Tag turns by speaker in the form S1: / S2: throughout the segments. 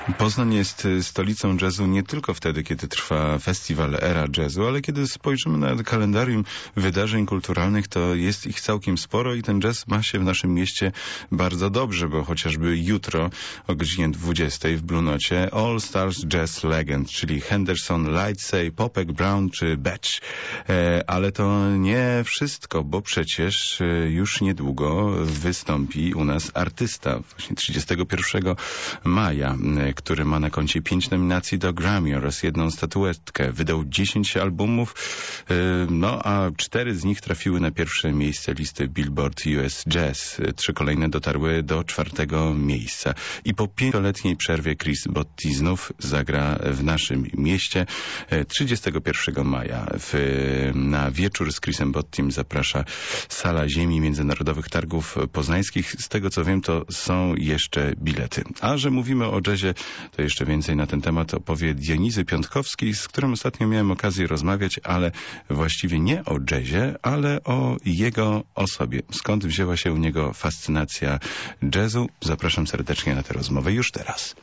S1: Poznań jest stolicą jazzu nie tylko wtedy, kiedy trwa festiwal Era Jazzu, ale kiedy spojrzymy na kalendarium wydarzeń kulturalnych, to jest ich całkiem sporo i ten jazz ma się w naszym mieście bardzo dobrze, bo chociażby jutro o godzinie 20 w Blue Nocie All Stars Jazz Legend, czyli Henderson, Lightsey, Popek, Brown czy Batch. Ale to nie wszystko, bo przecież już niedługo wystąpi u nas artysta, właśnie 31 maja, który ma na koncie 5 nominacji do Grammy oraz 1 statuetkę. Wydał 10 albumów, a 4 z nich trafiły na pierwsze miejsce listy Billboard US Jazz. 3 kolejne dotarły do 4. miejsca. I po 5-letniej przerwie Chris Botti znów zagra w naszym mieście. 31 maja na wieczór z Chrisem Bottim zaprasza Sala Ziemi Międzynarodowych Targów Poznańskich. Z tego co wiem, to są jeszcze bilety. A że mówimy o jazzie, to jeszcze więcej na ten temat opowie Dionizy Piątkowski, z którym ostatnio miałem okazję rozmawiać, ale właściwie nie o jazzie, ale o jego osobie. Skąd wzięła się u niego fascynacja jazzu? Zapraszam serdecznie na tę rozmowę już teraz.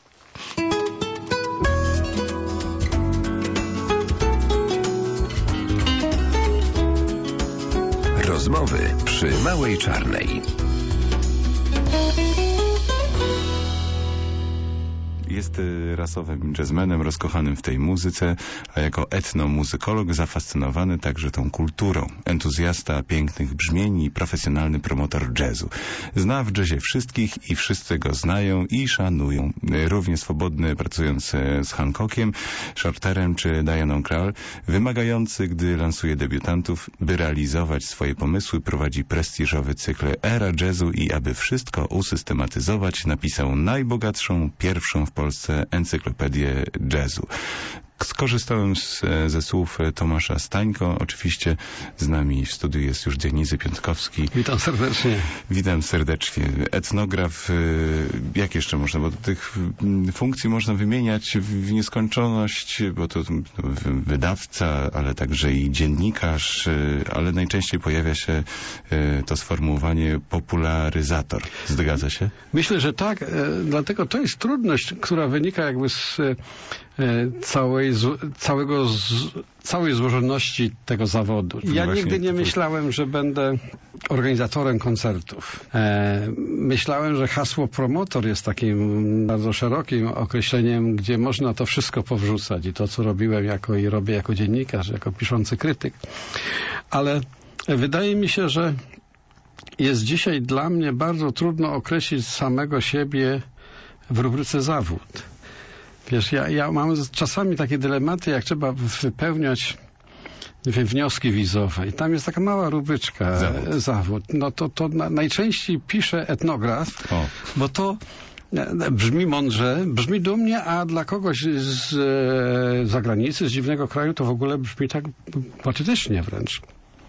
S2: Rozmowy przy Małej Czarnej.
S1: Jest rasowym jazzmenem, rozkochanym w tej muzyce, a jako etnomuzykolog zafascynowany także tą kulturą. Entuzjasta pięknych brzmień i profesjonalny promotor jazzu. Zna w jazzie wszystkich i wszyscy go znają i szanują. Równie swobodny, pracując z Hancockiem, Shorterem czy Dianą Krall, wymagający, gdy lansuje debiutantów, by realizować swoje pomysły, prowadzi prestiżowy cykl Era Jazzu i aby wszystko usystematyzować, napisał najbogatszą, pierwszą w Polsce encyklopedię jazzu. Skorzystałem ze słów Tomasza Stańko. Oczywiście z nami w studiu jest już Dionizy Piątkowski.
S3: Witam serdecznie.
S1: Witam serdecznie. Etnograf, jak jeszcze można, bo tych funkcji można wymieniać w nieskończoność, bo to wydawca, ale także i dziennikarz, ale najczęściej pojawia się to sformułowanie popularyzator. Zgadza się?
S3: Myślę, że tak, dlatego to jest trudność, która wynika jakby z całej złożoności tego zawodu. Ja nigdy nie myślałem, że będę organizatorem koncertów. Myślałem, że hasło promotor jest takim bardzo szerokim określeniem, gdzie można to wszystko powrzucać i to, co robiłem i robię jako dziennikarz, jako piszący krytyk. Ale wydaje mi się, że jest dzisiaj dla mnie bardzo trudno określić samego siebie w rubryce zawód. Wiesz, ja mam czasami takie dylematy, jak trzeba wypełniać wnioski wizowe i tam jest taka mała rubryczka zawód. No to najczęściej pisze etnograf, bo to brzmi mądrze, brzmi dumnie, a dla kogoś z zagranicy, z dziwnego kraju to w ogóle brzmi tak patetycznie wręcz.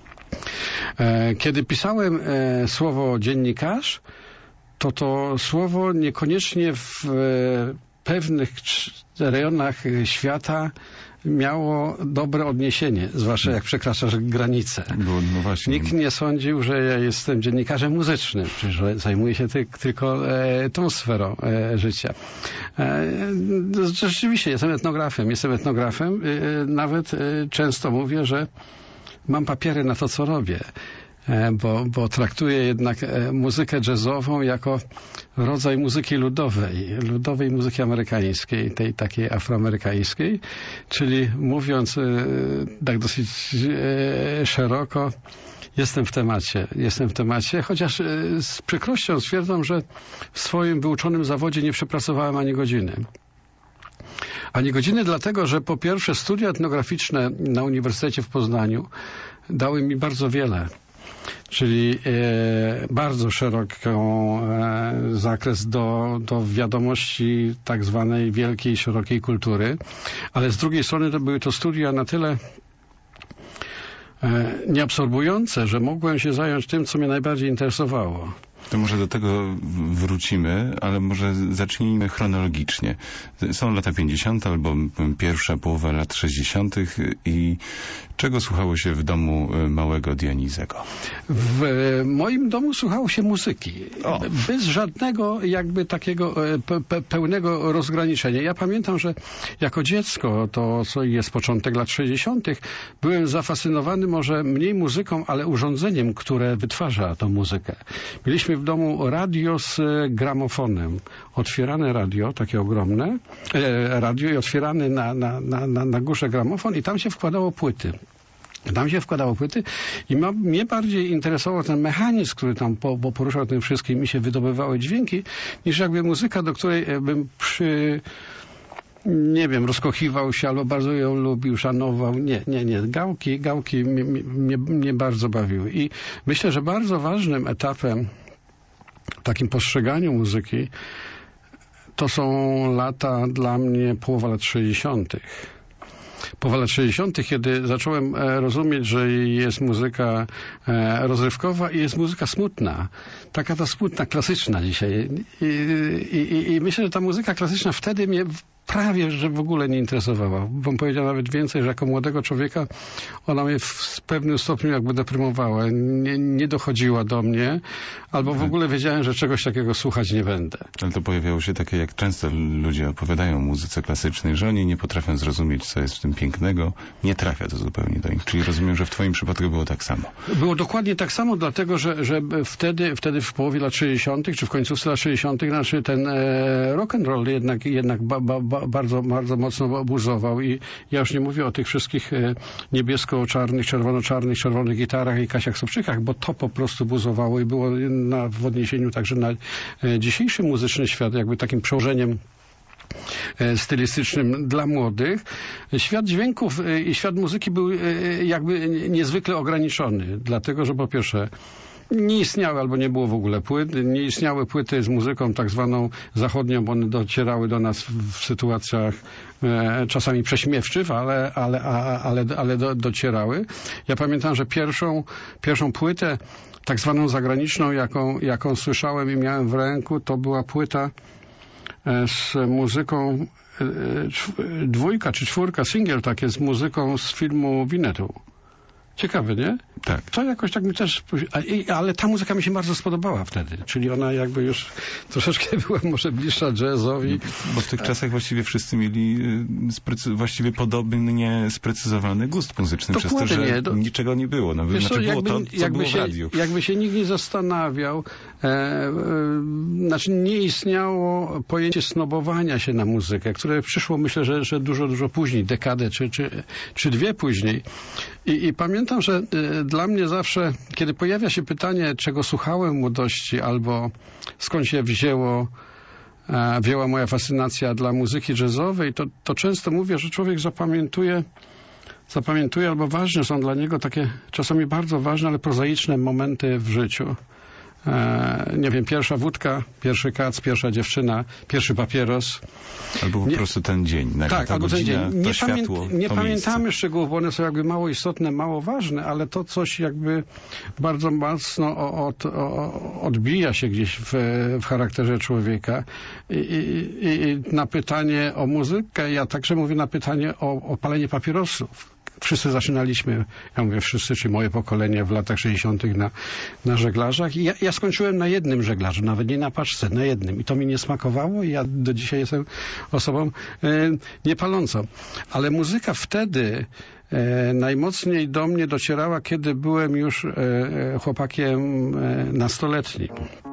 S3: Kiedy pisałem słowo dziennikarz, to słowo niekoniecznie w pewnych rejonach świata miało dobre odniesienie, zwłaszcza jak przekraczasz granice.
S1: No właśnie.
S3: Nikt nie sądził, że ja jestem dziennikarzem muzycznym, że zajmuję się tylko tą sferą życia. Rzeczywiście jestem etnografem. Nawet często mówię, że mam papiery na to, co robię. Bo traktuję jednak muzykę jazzową jako rodzaj muzyki ludowej muzyki amerykańskiej, tej takiej afroamerykańskiej, czyli mówiąc tak dosyć szeroko, jestem w temacie, chociaż z przykrością stwierdzam, że w swoim wyuczonym zawodzie nie przepracowałem ani godziny dlatego, że po pierwsze studia etnograficzne na Uniwersytecie w Poznaniu dały mi bardzo wiele. Czyli bardzo szeroki zakres do wiadomości tak zwanej wielkiej, szerokiej kultury, ale z drugiej strony to były to studia na tyle nieabsorbujące, że mogłem się zająć tym, co mnie najbardziej interesowało.
S1: To może do tego wrócimy, ale może zacznijmy chronologicznie. Są lata 50. albo pierwsza połowa lat 60. i czego słuchało się w domu małego Dionizego?
S3: W moim domu słuchało się muzyki. Bez żadnego jakby takiego pełnego rozgraniczenia. Ja pamiętam, że jako dziecko, to co jest początek lat 60., byłem zafascynowany może mniej muzyką, ale urządzeniem, które wytwarza tą muzykę. Mieliśmy w domu radio z gramofonem. Otwierane radio, takie ogromne, radio i otwierany na górze gramofon i tam się wkładało płyty. I mnie bardziej interesował ten mechanizm, który tam poruszał tym wszystkim i się wydobywały dźwięki, niż jakby muzyka, do której bym rozkochiwał się albo bardzo ją lubił, szanował. Nie. Gałki mnie bardzo bawiły. I myślę, że bardzo ważnym etapem w takim postrzeganiu muzyki to są lata dla mnie połowa lat 60. Połowa lat 60., kiedy zacząłem rozumieć, że jest muzyka rozrywkowa i jest muzyka smutna. Taka ta smutna, klasyczna dzisiaj. I myślę, że ta muzyka klasyczna wtedy mnie prawie, że w ogóle nie interesowała. Bym powiedział nawet więcej, że jako młodego człowieka ona mnie w pewnym stopniu jakby deprymowała. Nie dochodziła do mnie, albo w ogóle wiedziałem, że czegoś takiego słuchać nie będę.
S1: Ale to pojawiało się takie, jak często ludzie opowiadają o muzyce klasycznej, że oni nie potrafią zrozumieć, co jest w tym pięknego. Nie trafia to zupełnie do nich. Czyli rozumiem, że w twoim przypadku było tak samo.
S3: Było dokładnie tak samo, dlatego, że wtedy w połowie lat 60., czy w końcówce lat 60., znaczy ten rock and roll jednak bardzo mocno buzował i ja już nie mówię o tych wszystkich niebiesko-czarnych, czerwono-czarnych gitarach i Kasiach Sobczykach, bo to po prostu buzowało i było w odniesieniu także na dzisiejszy muzyczny świat jakby takim przełożeniem stylistycznym dla młodych. Świat dźwięków i świat muzyki był jakby niezwykle ograniczony, dlatego, że po pierwsze nie istniały albo nie było w ogóle płyt. Nie istniały płyty z muzyką tak zwaną zachodnią, bo one docierały do nas w sytuacjach czasami prześmiewczych, ale docierały. Ja pamiętam, że pierwszą płytę tak zwaną zagraniczną, jaką słyszałem i miałem w ręku, to była płyta z muzyką 2 czy 4, singiel takie z muzyką z filmu Winnetou. Ciekawe, nie?
S1: Tak.
S3: To jakoś tak mi też... Ale ta muzyka mi się bardzo spodobała wtedy. Czyli ona jakby już troszeczkę była może bliższa jazzowi.
S1: Bo w tych czasach właściwie wszyscy mieli właściwie podobnie sprecyzowany gust muzyczny, przez to, że niczego nie było. No, znaczy było to, co było w radiu. Jakby się nikt nie zastanawiał,
S3: nie istniało pojęcie snobowania się na muzykę, które przyszło, myślę, że dużo później, dekadę czy 2 później. I pamiętam, że dla mnie zawsze, kiedy pojawia się pytanie, czego słuchałem w młodości, albo skąd się wzięła moja fascynacja dla muzyki jazzowej, to często mówię, że człowiek zapamiętuje albo ważne są dla niego takie czasami bardzo ważne, ale prozaiczne momenty w życiu. Nie wiem, pierwsza wódka, pierwszy kac, pierwsza dziewczyna, pierwszy papieros.
S1: Albo po prostu ten dzień.
S3: Tak, albo ten dzień. Nie pamiętamy szczegółów, bo one są jakby mało istotne, mało ważne, ale to coś jakby bardzo mocno odbija się gdzieś w charakterze człowieka. I na pytanie o muzykę, ja także mówię na pytanie o palenie papierosów. Wszyscy zaczynaliśmy, ja mówię wszyscy, czy moje pokolenie w latach 60. na żeglarzach. I ja skończyłem na jednym żeglarzu, nawet nie na paczce, na jednym. I to mi nie smakowało i ja do dzisiaj jestem osobą niepalącą. Ale muzyka wtedy najmocniej do mnie docierała, kiedy byłem już chłopakiem nastoletnim.